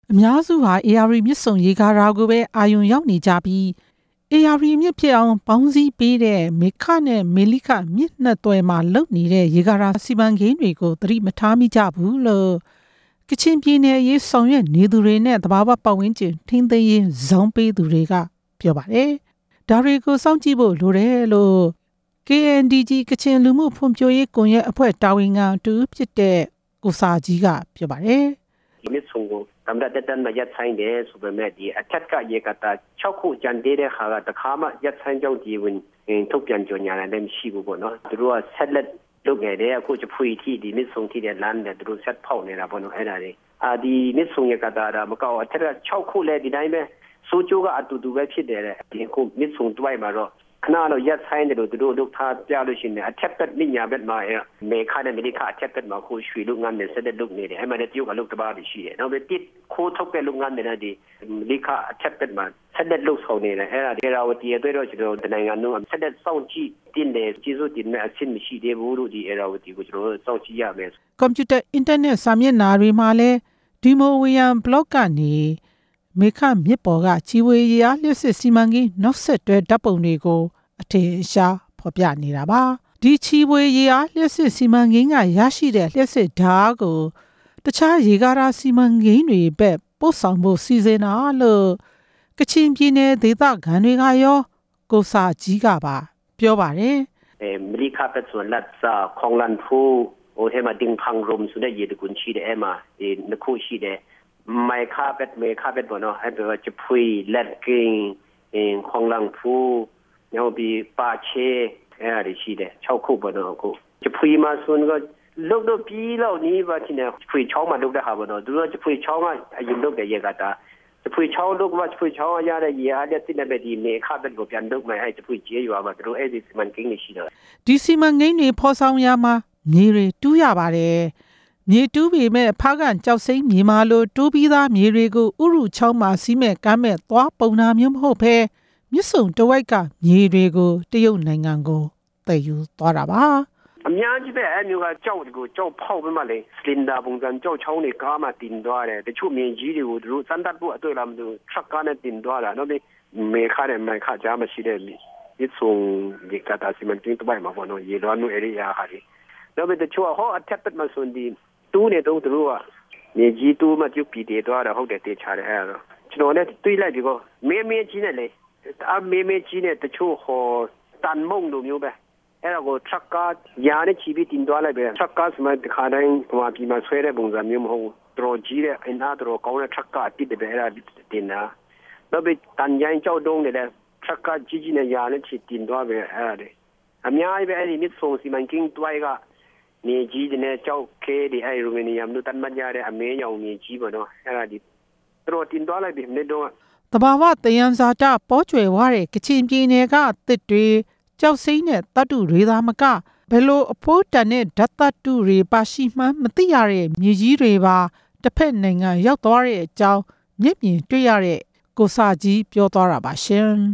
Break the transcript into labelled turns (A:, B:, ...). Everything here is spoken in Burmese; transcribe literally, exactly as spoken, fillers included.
A: အများစုဟာ အေ အာ ရီ မြစ်ဆုံရေကာတာကိုပဲအာရုံရောက်နေကြပြီး အေ အာ ရီ မြစ်ဖြစ်အောင်ပေါင်းစည်းပေးတဲ့မေခနဲ့မေလိခမြစ်နှစ်သွယ်မှာလုပ်နေတဲ့ရေကာတာစီမံကိန်းတွေကိုသတိမထားမိကြဘူးလို့ကချင်ပြည်နယ်ရေးဆောင်ရွက်နေသူတွေနဲ့သဘာဝပတ်ဝန်းကျင်ထိန်းသိမ်းရေးဇောင်းပေးသူတွေကပြောပါတယ်။ဒါတွေကိုစောင့်ကြည့်ဖို့လိုတယ်လို့ ကေ အန် ဒီ ဂျီ ကချင်လူမှုဖွံ့ဖြိုးရေးကွန်ရက်အဖွဲ့တာဝန်ခံတူဖြစ်တဲ့ကိုစာကြီးကပြောပါတယ်
B: ။ဒီမြစ်ဆုံကိုတမ်ဒတ်တန်မရက်ဆိုင်တယ်ဆိုပေမဲ့ဒီအထက်ကရေကတာ၆ခုကြံတဲ့ခါကတခါမှရက်ဆိုင်ကြောင့်ဒီဝင်ထုတ်ပြန်ကြညာတယ်မရှိဘူးပေါ့နော်သူတို့ကဆက်လက်လုပ်ခဲ့တယ်အခုချဖွေတီဒီမြစ်ဆုံတီတဲ့လမ်းနဲ့သူတို့ဆက်ဖောက်နေတာပေါ့နော်အဲ့ဒါတွေအာဒီမြစ်ဆုံရေကတာဒါမကောက်အထက်က၆ခုလဲဒီတိုင်းပဲစိုးကျိုးကအတူတူပဲဖြစ်တယ်လေဒီခုမြစ်ဆုံတွိုက်မှာတော့ခဏတော့ရက်ဆိုင်တယ်လို့သူတို့လုပ်ထားပြလို့ရှိရင်အထက်သက်မြညာဘက်မှာမေခါနဲ့မေလိခအထက်သက်မှာကိုရွှေလုပ်ငန်းနဲ့ဆက်လက်လုပ်နေတယ်အဲ့မှာလည်းတရုတ်ကလုပ်တပါးရှိတယ်နောက်ပြီးတစ်ခိုးထုတ်တဲ့လုပ်ငန်းတွေလည်းဒီမေလိခအထက်သက်မှာဆက်လက်လုပ်ဆောင်နေတယ်အဲ့ဒါဒေရာဝတီအတွက်တော့ကျွန်တော်တို့နိုင်ငံလုံးဆက်လက်စောင့်ကြည့်တင်တယ်ကျေးဇူးတင်တဲ့အဆင့်မရှိသေးဘူးလို့ဒီဒေရာဝတီကိုကျွန်တော်တို့စောင့်ကြည့်ရမယ်
A: ကွန်ပျူတာအင်တာနက်စာမျက်နှာတွေမှာလည်းဒီမိုဝီယန်ဘလော့ကနေမေခမြစ်ပေါ်ကချီဝေးရလျှစ်စစ်စီမံကိန်းနောက်ဆက်တွဲဓာတ်ပုံတွေကိုအထင်ရှားဖော်ပြနေတာပါဒီချီဝေးရေအားလျှက်စစ်စီမံကိန်းကရရှိတဲ့လျှက်စစ်ဓာတ်ကိုတခြားရေကာတာစီမံကိန်းတွေဘက်ပို့ဆောင်ဖို့စီစဉ်တာလို့ကချင်ပြည်နယ်ဒေသခံတွေကရောကိုစာကြီးကပါပြောပါတယ်
B: အဲမလီခါပတ်ဆိုလက်စာခေါလန်ဖူဟိုထဲမှာတင်ဖန်ရုံဆိုတဲ့ရေတကွန်ရှိတဲ့အမှာဒီနခုရှိတဲ့မိုင်ခါပတ်မေခါပတ်ဘောနော်အဲ့ဒါချဖွေလက်ကင်းအင်ခေါလန်ဖူညောပြီးပါချေအဲ့ဒါရှိတယ်၆ခုပေါ့နော်အခုချဖွေမှာဆွန်ကလုတ်တော့ပြီးတော့နီးပါချင်းနဲ့ဖွေချောင်းမှာလုတ်တဲ့ဟာပေါ့နော်သူတို့ချဖွေချောင်းကအရင်လုတ်တဲ့ရေကတာချဖွေချောင်းလုတ်ကချဖွေချောင်းရတဲ့ရေအားတဲ့တိနဲ့ပဲဒီမေခါပတ်ကိုပြန်လုတ်မယ်အဲ့ချဖွေကျေးရွာမှာသူတို့အဲ့ဒီစီမံကိန်းရှိတော့
A: ဒီစီမံကိန်းတွေဖော်ဆောင်ရမှာမြေတွေတူးရပါတယ်မြေတူးပေမဲ့ဖားကန်ကြောက်စိမ့်မြေမာလိုတူးပြီးသားမြေတွေကိုဥရုချောင်းမှာစီးမဲ့ကမ်းမဲ့သွားပုံနာမျိုးမဟုတ်ဘဲမြစ်ဆုံတဝိုက်ကမြေတွေကိုတရုတ်နိုင်ငံကိုတည်ယူသွားတာပါ
B: အများကြီးပဲအဲ့မျိုးကကြောက်ကိုကြောက်ဖောက်ပြီးမှလေစလင်ဒါပုံစံကြောက်ချောင်းတွေကားမှတင်သွားတယ်တချို့မြေကြီးတွေကိုသူတို့စမ်းသပ်ဖို့အတွက်လာမလို့ထရက်ကားနဲ့တင်သွားတာနော်ဒီမေခါနဲ့မိုင်ခါကြားမရှိတဲ့မြစ်ဆုံဒီကတာစီမံကိန်းတပိုင်းမှာပေါ့နော်ရေလွှမ်းမှု area ဟာဒီနောက်ပြီးတချို့ဟောအထက်ပတ်မှဆိုဒီတူးနေတော့သူတို့ကမြေကြီးတူးမှပြုတ်ပြီးတယ်သွားတာဟုတ်တယ်တေချာတယ်အဲ့တော့ကျွန်တော်လည်းတွေးလိုက်ဒီကောမေးမေးကြီးနဲ့လေအမေးမေးကြီးနဲ့တချို့ဟောတန်မုံလိုမျိုးပဲအဲ့ဒါကိုထရက်ကားယာနဲ့ချီပြီးတင်သွားလိုက်ပဲထရက်ကားစမတခါတိုင်းဟိုအပြီးမှဆွဲတဲ့ပုံစံမျိုးမဟုတ်ဘူးတော်ကြီးတဲ့အင်အားတော်ကောင်းတဲ့ထရက်ကားတိတယ်ပဲအဲ့ဒါတင်တာနောက်ပြီးတန်ရိုင်းကြောက်တုံးတယ်ထရက်ကားကြီးကြီးနဲ့ယာနဲ့ချီတင်သွားပဲအဲ့ဒါလေအများကြီးပဲအဲ့ဒီမြစ်ဆုံစီမံကိန်းတွိုင်းကနေကြီးတဲ့ကြောက်ခဲဒီအဲ့ရိုမေနီယမ်တို့တန်မကြတဲ့အမေးရောင်မြေကြီးပေါ့နော်အဲ့ဒါဒီတော်တင်သွားလိုက်ပြီမနေ့တော့
A: တဘာဝတယံဇာတပေါ်ကျွယ်ဝတဲ့ကချင်ပြည်နယ်ကတစ်တွေကြောက်စိမ့်တဲ့တတ္တုတွေသာမကဘယ်လိုအဖို့တန်တဲ့ဓာတ်တတ္တုတွေပါရှိမှန်းမသိရတဲ့မြေကြီးတွေပါတစ်ဖက်နိုင်ငံရောက်သွားတဲ့အကြောင်းမျက်မြင်တွေ့ရတဲ့ကိုစာကြီးပြောသွားတာပါရှင်